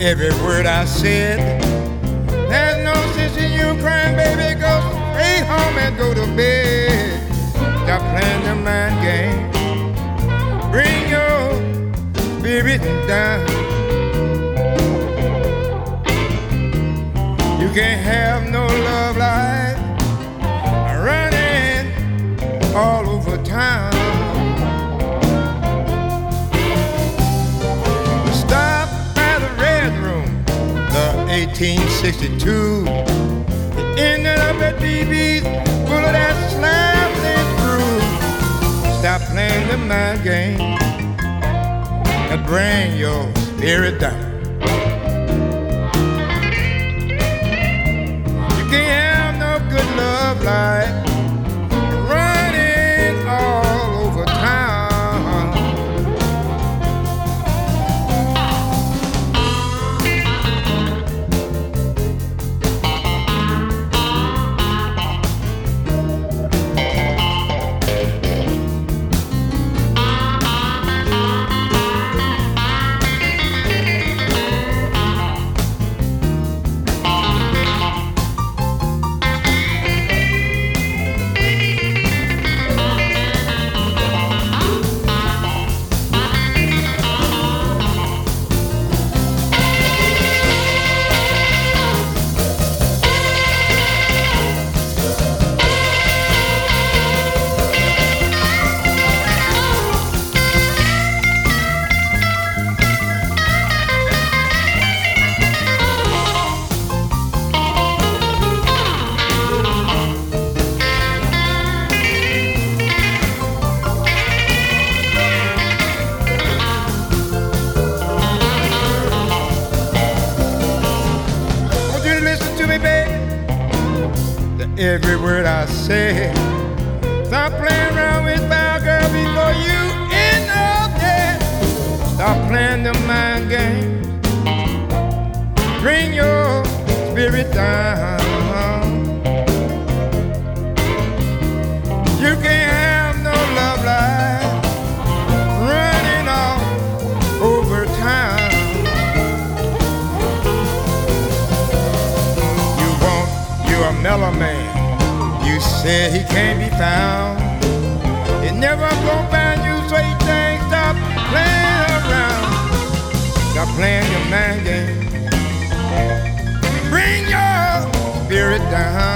every word I said. There's no sense in you crying, baby. Go straight home and go to bed. Stop playing the mind game. Bring your spirit down. You can't have no love life running all over town. Stop by the Red Room, the 1862. You ended up at BB's full of that slapping brew. Stop playing the mind game and bring your spirit down. Good love life running all over town. Every word I say. Stop playing around with my girl before you end up dead. Stop playing the mind game. Bring your spirit down. You can't have no love life running all over town. You're a mellow man. You said he can't be found. He never gonna find you, so you think stop playing around. Stop playing your mind game. Bring your spirit down.